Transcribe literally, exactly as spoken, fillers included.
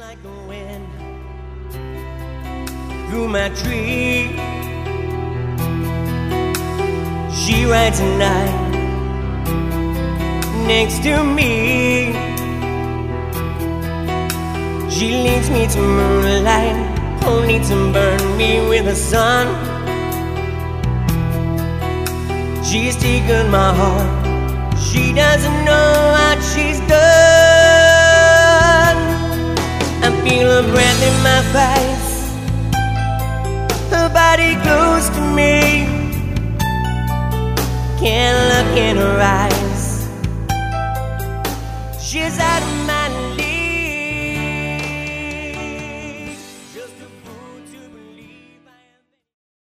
like the wind through my tree. She rides at night next to me. She leads me to moonlight, only to burn me with the sun. She's taken my heart, she doesn't know what she's done. I feel her breath in my face, her body close to me. Can't look in her eyes, she's out of my